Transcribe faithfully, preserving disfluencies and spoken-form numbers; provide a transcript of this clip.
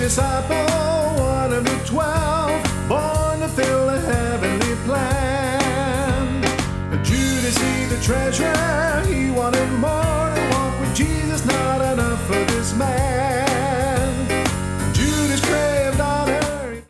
disciple, one of the twelve, born to fill the heavenly plan. Judas, he the treasurer, he wanted more to walk with Jesus, not enough for this man.